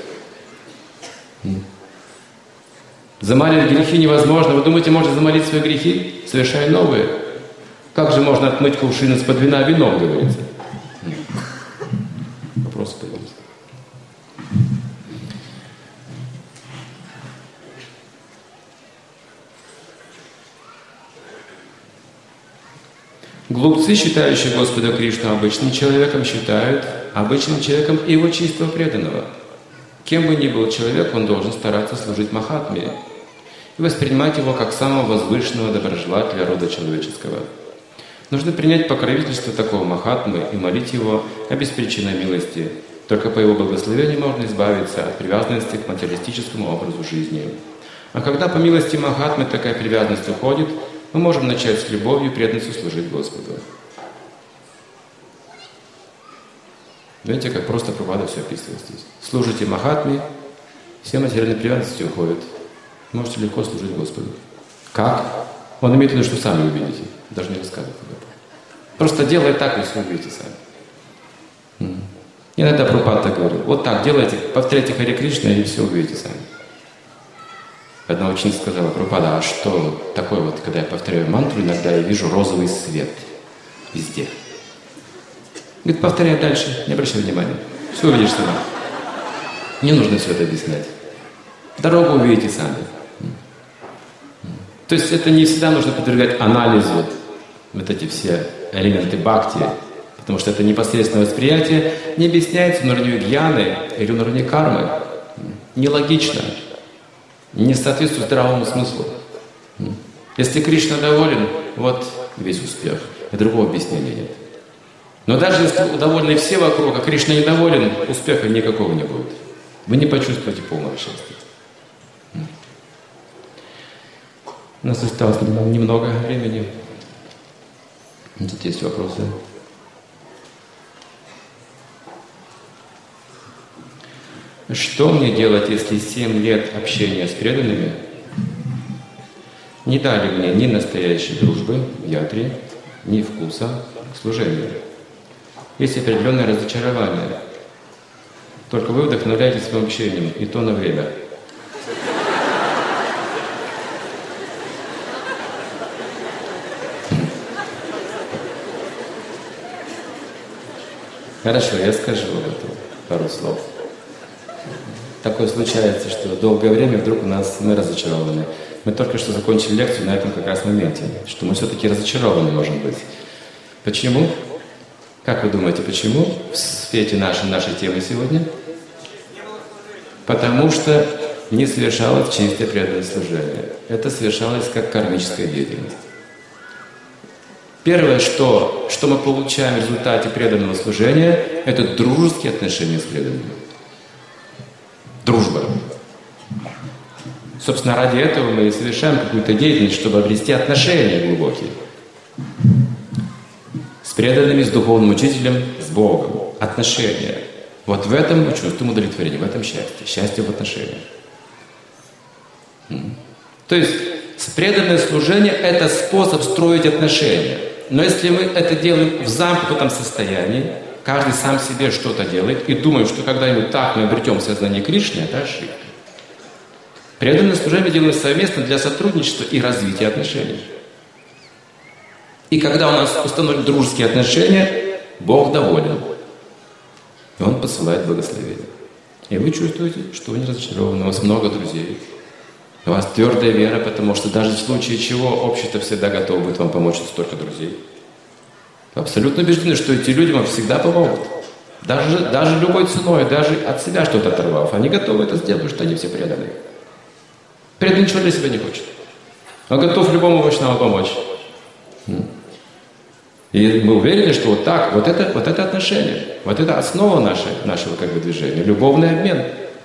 Замалить грехи невозможно. Вы думаете, можно замолить свои грехи, совершая новые? Как же можно отмыть кувшин из-под вина вином, говорится? Вопрос появился. Глупцы, считающие Господа Кришну обычным человеком, считают обычным человеком и его чистого преданного. Кем бы ни был человек, он должен стараться служить Махатме и воспринимать его как самого возвышенного доброжелателя рода человеческого. Нужно принять покровительство такого Махатмы и молить его о беспричинной милости. Только по его благословению можно избавиться от привязанности к материалистическому образу жизни. А когда по милости Махатмы такая привязанность уходит, мы можем начать с любовью и преданностью служить Господу. Видите, как просто Прабхупада все описывает здесь. Служите Махатме, все материальные привязанности уходят. Можете легко служить Господу. Как? Он имеет в виду, что сами увидите. Даже не рассказывать об этом. Просто делай так, и все увидите сами. Иногда Прабхупада так говорил. Вот так делайте, повторяйте Харе Кришна, и все увидите сами. Одна ученица сказала: Прабхупада, а что такое вот, когда я повторяю мантру, иногда я вижу розовый свет везде. Говорит, повторяй дальше, не обращай внимания. Все увидишь сама. Не нужно все это объяснять. Дорогу увидите сами. То есть это не всегда нужно подвергать анализу вот эти все элементы бхакти, потому что это непосредственное восприятие не объясняется на уровне гьяны или на уровне кармы. Нелогично. Не соответствует здравому смыслу. Если Кришна доволен, вот весь успех. И другого объяснения нет. Но даже если довольны все вокруг, а Кришна недоволен, успеха никакого не будет. Вы не почувствуете полного счастья. У нас осталось немного времени. Тут есть вопросы. Что мне делать, если семь лет общения с преданными не дали мне ни настоящей дружбы в ятре, ни вкуса к служению? Есть определенное разочарование. Только вы вдохновляетесь своим общением, и то на время. Хорошо, я скажу об этом пару слов. Такое случается, что долгое время вдруг у нас мы разочарованы. Мы только что закончили лекцию на этом как раз моменте, что мы все-таки разочарованы можем быть. Почему? Как вы думаете, почему в свете нашей, нашей темы сегодня? Потому что не совершалось чистое преданное служение. Это совершалось как кармическая деятельность. Первое, что, что мы получаем в результате преданного служения, это дружеские отношения с преданными. Дружба. Собственно, ради этого мы и совершаем какую-то деятельность, чтобы обрести отношения глубокие. С преданными, с духовным учителем, с Богом. Отношения. Вот в этом мы чувствуем удовлетворение, в этом счастье. Счастье в отношениях. То есть, преданное служение – это способ строить отношения. Но если мы это делаем в замкнутом состоянии, каждый сам себе что-то делает и думаем, что когда-нибудь так мы обретем сознание Кришны, это ошибка. Преданное служение делаем совместно для сотрудничества и развития отношений. И когда у нас установлены дружеские отношения, Бог доволен. И Он посылает благословение. И вы чувствуете, что вы не разочарованы, у вас много друзей. У вас твердая вера, потому что даже в случае чего общество всегда готово будет вам помочь, столько друзей. Вы абсолютно убеждены, что эти люди вам всегда помогут. Даже, даже любой ценой, даже от себя что-то оторвав. Они готовы это сделать, потому что они все преданы. Преданный ничего для себя не хочет. Он готов любому вайшнаву помочь. И мы уверены, что вот так, вот это, вот это отношение, вот это основа нашей, нашего как бы движения, любовный обмен.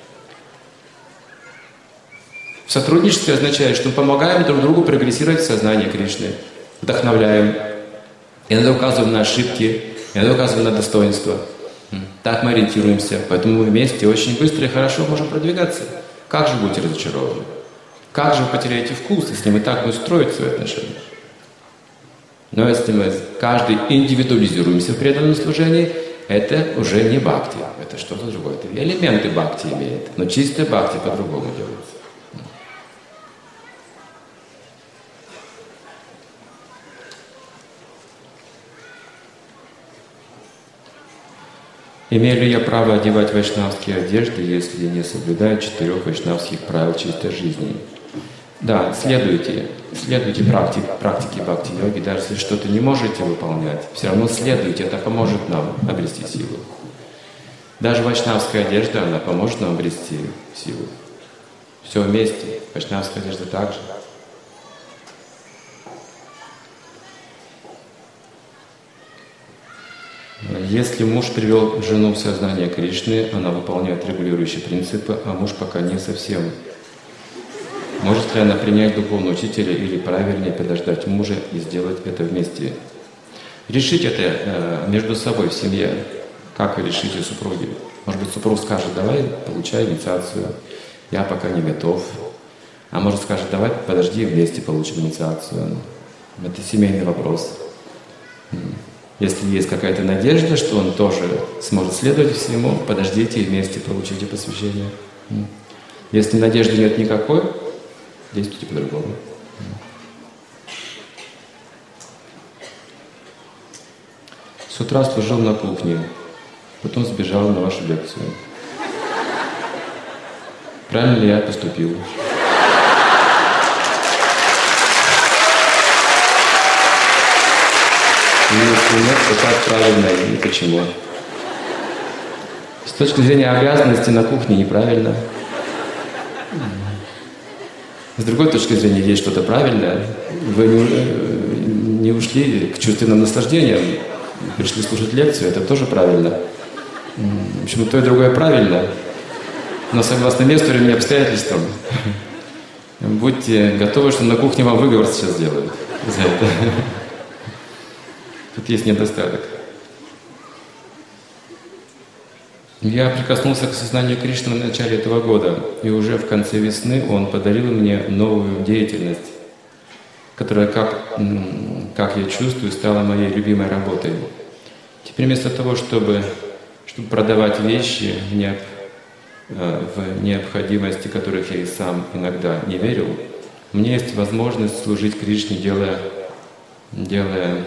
Сотрудничество означает, что мы помогаем друг другу прогрессировать в сознании Кришны, вдохновляем, иногда указываем на ошибки, иногда указываем на достоинства. Так мы ориентируемся, поэтому мы вместе очень быстро и хорошо можем продвигаться. Как же будете разочарованы? Как же вы потеряете вкус, если мы так будем строить свои отношения? Но если мы каждый индивидуализируемся в преданном служении, это уже не бхакти, это что-то другое. Это элементы бхакти имеет, но чистая бхакти по-другому делается. Имею ли я право одевать вайшнавские одежды, если не соблюдаю четырех вайшнавских правил чистой жизни? Да, следуйте, следуйте практике, практике бхакти-йоги, даже если что-то не можете выполнять, все равно следуйте, это поможет нам обрести силу. Даже вайшнавская одежда, она поможет нам обрести силу. Все вместе, вайшнавская одежда также. Если муж привел жену в сознание Кришны, она выполняет регулирующие принципы, а муж пока не совсем. Может ли она принять духовного учителя или правильнее подождать мужа и сделать это вместе? Решить это э, между собой в семье. Как вы решите супруги? Может быть, супруг скажет: давай, получай инициацию, я пока не готов. А может скажет: давай, подожди, вместе получим инициацию. Это семейный вопрос. Если есть какая-то надежда, что он тоже сможет следовать всему, подождите и вместе получите посвящение. Если надежды нет никакой, действуйте по-другому. С утра служил на кухне, потом сбежал на вашу лекцию. Правильно ли я поступил? И если нет, то как правильно и почему? С точки зрения обязанности на кухне неправильно. С другой точки зрения есть что-то правильное. Вы не, не ушли к чувственным наслаждениям, пришли слушать лекцию, это тоже правильно. В общем, то и другое правильно, но согласно месту, времени и обстоятельствам. Будьте готовы, что на кухне вам выговор сейчас сделают за это. Тут есть недостаток. Я прикоснулся к сознанию Кришны в начале этого года, и уже в конце весны Он подарил мне новую деятельность, которая, как, как я чувствую, стала моей любимой работой. Теперь вместо того, чтобы, чтобы продавать вещи в, необ, в необходимости, которых я и сам иногда не верил, у меня есть возможность служить Кришне, делая, делая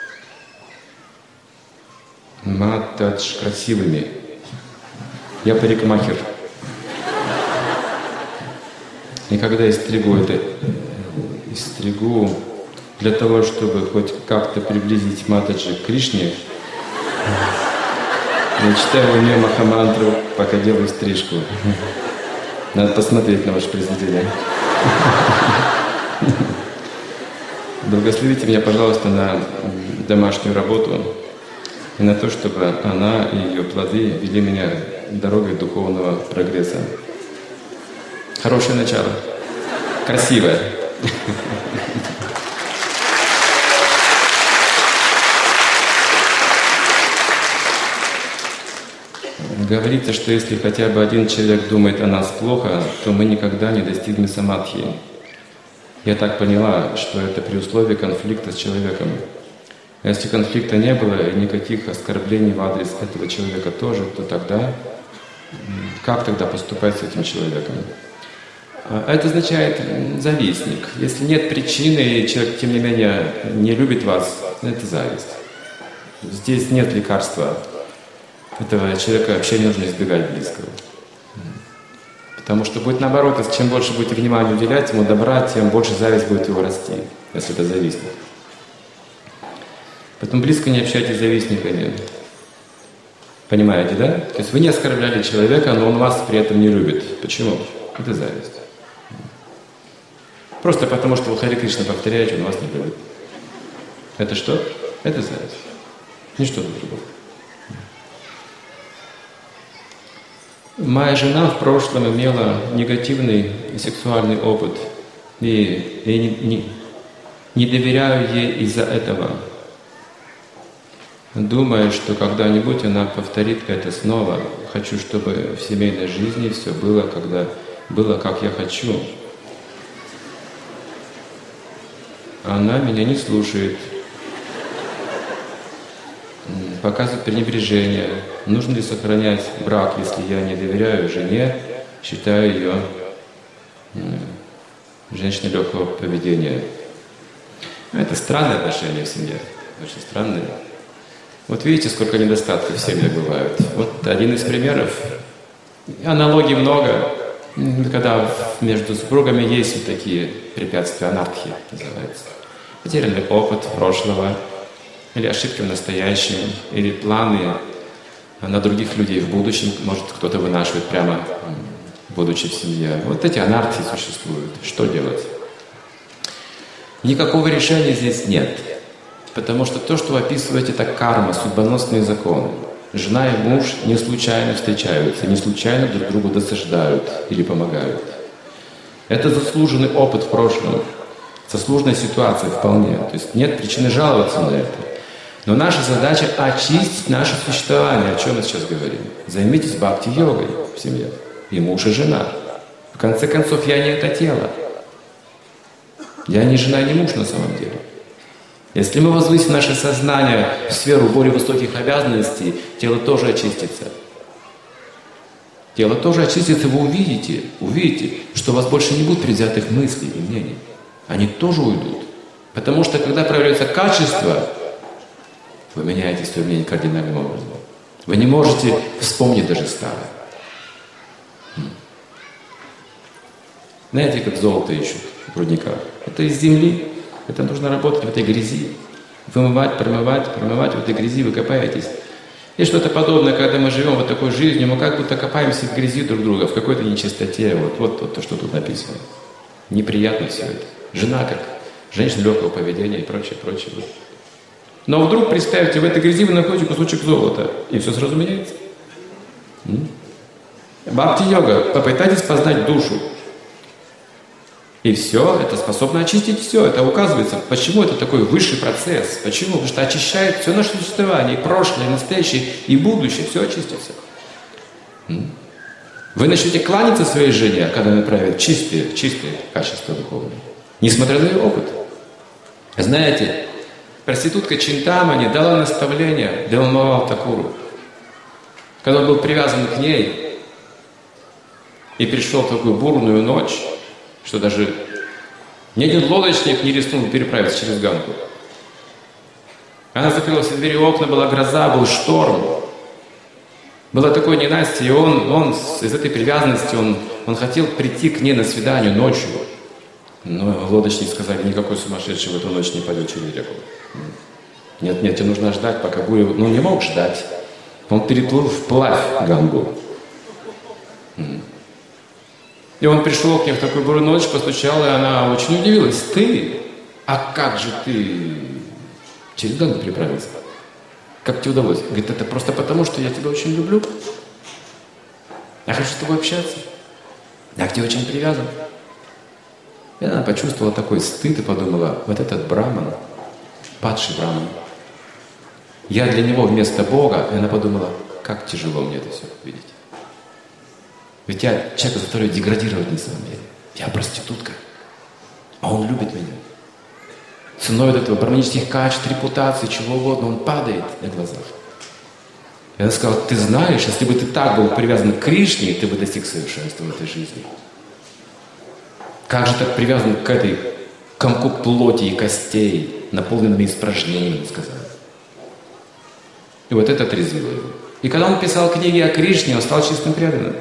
матадж красивыми. Я парикмахер. И когда я стригу это, стригу для того, чтобы хоть как-то приблизить Матаджи к Кришне, я читаю у нее Махамантру, пока делаю стрижку. Надо посмотреть на ваше произведение. Благословите меня, пожалуйста, на домашнюю работу и на то, чтобы она и ее плоды вели меня дорогой духовного прогресса. Хорошее начало. Красивое. Говорится, что если хотя бы один человек думает о нас плохо, то мы никогда не достигнем самадхи. Я так поняла, что это при условии конфликта с человеком. А если конфликта не было и никаких оскорблений в адрес этого человека тоже, то тогда как тогда поступать с этим человеком? Это означает завистник. Если нет причины, и человек, тем не менее, не любит вас, это зависть. Здесь нет лекарства. Этого человека вообще не нужно избегать близкого. Потому что будет наоборот, если чем больше будете внимания уделять ему добра, тем больше зависть будет его расти, если это завистник. Поэтому близко не общайтесь с завистниками. Понимаете, да? То есть вы не оскорбляли человека, но он вас при этом не любит. Почему? Это зависть. Просто потому, что вы Харе Кришна повторяете, он вас не любит. Это что? Это зависть. Ничто другого. Моя жена в прошлом имела негативный сексуальный опыт, и я не, не, не доверяю ей из-за этого. Думаю, что когда-нибудь она повторит это снова. Хочу, чтобы в семейной жизни все было, когда было, как я хочу. Она меня не слушает, показывает пренебрежение. Нужно ли сохранять брак, если я не доверяю жене, считаю ее женщиной легкого поведения? Это странные отношения в семье, очень странные. Вот видите, сколько недостатков в семьях бывают. Вот один из примеров. Аналогий много. Когда между супругами есть вот такие препятствия, анархи называется. Потерянный опыт прошлого, или ошибки в настоящем, или планы на других людей в будущем, может кто-то вынашивает прямо, будучи в семье. Вот эти анархии существуют. Что делать? Никакого решения здесь нет. Потому что то, что вы описываете, это карма, судьбоносные законы. Жена и муж не случайно встречаются, не случайно друг другу досаждают или помогают. Это заслуженный опыт в прошлом, заслуженная ситуация вполне. То есть нет причины жаловаться на это. Но наша задача — очистить наше существование. О чем мы сейчас говорим? Займитесь бхакти-йогой в семье. И муж, и жена. В конце концов, я не это тело. Я не жена, не муж на самом деле. Если мы возвысим наше сознание в сферу более высоких обязанностей, тело тоже очистится. Тело тоже очистится, вы увидите, увидите, что у вас больше не будет предвзятых мыслей и мнений. Они тоже уйдут. Потому что, когда проявляется качество, вы меняете свое мнение кардинальным образом. Вы не можете вспомнить даже старое. Знаете, как золото ищут в рудниках? Это из земли. Это нужно работать в этой грязи. Вымывать, промывать, промывать в этой грязи, вы копаетесь. И что-то подобное, когда мы живем вот такой жизнью, мы как будто копаемся в грязи друг друга, в какой-то нечистоте. Вот, вот, вот то, что тут написано. Неприятно все это. Жена как женщина легкого поведения и прочее, прочее. Но вдруг, представьте, в этой грязи вы находите кусочек золота, и все сразу меняется. Бхакти-йога. Попытайтесь познать душу. И все, это способно очистить все. Это указывается, почему это такой высший процесс. Почему? Потому что очищает все наше существование. И прошлое, и настоящее, и будущее. Все очистится. Вы начнете кланяться своей жене, когда она проявит чистые, чистые качества духовные. Несмотря на ее опыт. Знаете, проститутка Чинтамани дала наставление Девамавал Такуру. Когда он был привязан к ней и пришел в такую бурную ночь, что даже ни один лодочник не рискнул переправиться через Гангу. Она закрыла все двери и окна, была гроза, был шторм. Было такое ненастье, и он, он из этой привязанности, он, он хотел прийти к ней на свидание ночью. Но лодочники сказали, никакой сумасшедший в эту ночь не пойдет через реку. Нет, нет, тебе нужно ждать, пока буря... Ну, не мог ждать. Он переплыл вплавь Гангу. И он пришел к ней в такую бурную ночь, постучал, и она очень удивилась. Ты? А как же ты через Гангу переправился? Как тебе удалось? Говорит, это просто потому, что я тебя очень люблю. Я хочу с тобой общаться. Я к тебе очень привязан. И она почувствовала такой стыд и подумала, вот этот браман, падший браман, я для него вместо Бога. И она подумала, как тяжело мне это все видеть. Ведь я человека заставляю деградировать на самом деле. Я проститутка. А он любит меня. Ценой этого браманических качеств, репутации, чего угодно, он падает на глазах. И она сказала, ты знаешь, если бы ты так был привязан к Кришне, ты бы достиг совершенства в этой жизни. Как же так привязан к этой комку плоти и костей, наполненными испражнениями, сказала. И вот это отрезвило его. И когда он писал книги о Кришне, он стал чистым преданным.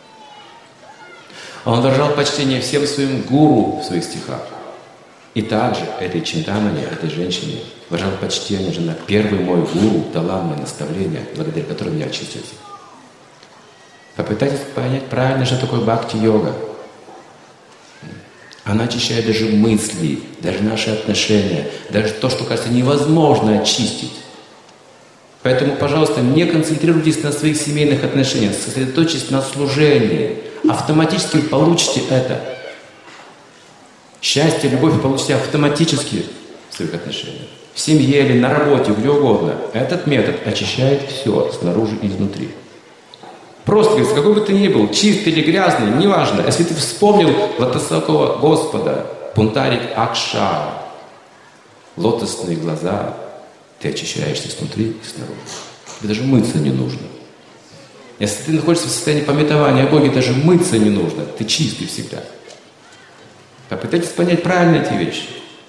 Он выражал почтение всем своим гуру в своих стихах. И также этой Чинтамани, этой женщине, выражал почтение, жена, первый мой гуру дала мне наставление, благодаря которым я очистился. Попытайтесь понять правильно, что такое бхакти-йога. Она очищает даже мысли, даже наши отношения, даже то, что кажется невозможно очистить. Поэтому, пожалуйста, не концентрируйтесь на своих семейных отношениях, сосредоточьтесь на служении. Автоматически вы получите это. Счастье, любовь вы получите автоматически в своих отношениях. В семье или на работе, где угодно. Этот метод очищает все снаружи и изнутри. Просто, говорится, какой бы ты ни был, чистый или грязный, неважно. Если ты вспомнил высокого Господа, Пунтарик Акшара, лотосные глаза, ты очищаешься снутри и снаружи. Тебе даже мыться не нужно. Если ты находишься в состоянии памятования о Боге, даже мыться не нужно. Ты чистый всегда. Попытайтесь понять правильно эти вещи.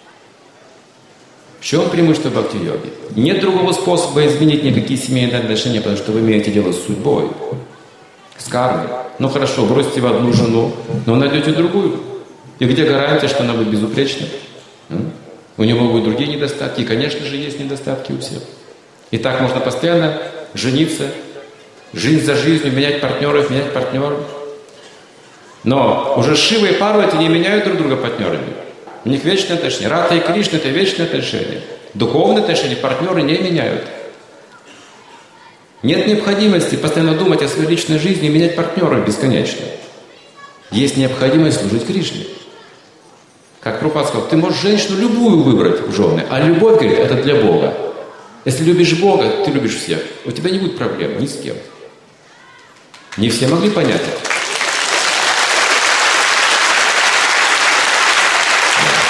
В чем преимущество бхакти-йоги? Нет другого способа изменить никакие семейные отношения, потому что вы имеете дело с судьбой, с кармой. Ну хорошо, бросьте в одну жену, но найдете другую. И где гарантия, что она будет безупречна? У него будут другие недостатки, и, конечно же, есть недостатки у всех. И так можно постоянно жениться, жизнь за жизнью, менять партнеров, менять партнеров. Но уже Шива и Парвати не меняют друг друга партнерами. У них вечные отношения. Радха и Кришна — это вечные отношения. Духовные отношения партнеры не меняют. Нет необходимости постоянно думать о своей личной жизни и менять партнеров бесконечно. Есть необходимость служить Кришне. Как Прабхупада сказал, ты можешь женщину любую выбрать в жены, а любовь, говорит, это для Бога. Если любишь Бога, ты любишь всех. У тебя не будет проблем ни с кем. Не все могли понять это.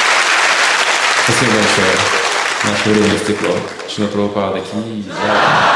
Спасибо большое. Наше время стекло. Шрила Прабхупада ки джай.